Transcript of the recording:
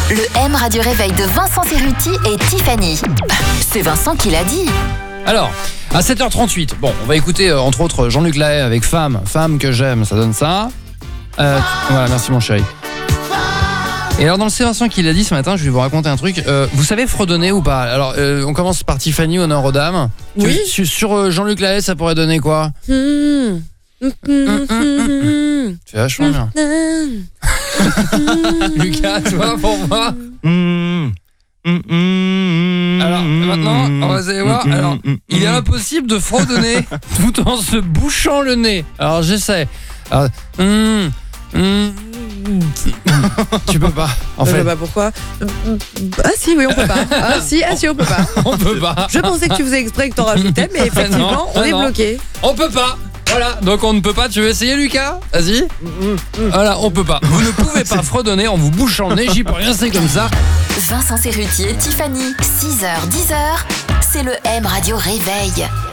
Le M Radio Réveil de Vincent Cerruti et Tiffany. C'est Vincent qui l'a dit. Alors, à 7h38, bon, on va écouter entre autres Jean-Luc Lahaye avec Femme que j'aime, ça donne ça. Voilà, merci mon chéri. Et alors dans le C'est Vincent qui l'a dit ce matin, je vais vous raconter un truc. Vous savez fredonner ou pas? Alors, on commence par Tiffany, honneur aux dames. Oui. Sur Jean-Luc Lahaye, ça pourrait donner quoi? C'est vachement bien. Lucas, toi, pour moi. Alors maintenant, vous allez voir. Alors, il est impossible de fredonner tout en se bouchant le nez. Alors j'essaie. Alors, tu peux pas. En fait, Bah pourquoi? Ah si, oui, on peut pas. Ah si, on peut pas. on peut pas. Je pensais que tu faisais exprès que t'en rajoutais, mais effectivement, on est bloqué. On peut pas. Voilà, donc on ne peut pas. Tu veux essayer, Lucas? Vas-y. Voilà, on peut pas. Vous ne pouvez pas fredonner en vous bouchant le nez. J'y peux rien, c'est comme ça. Vincent Cerruti et Tiffany, 6h, 10h, c'est le M Radio Réveil.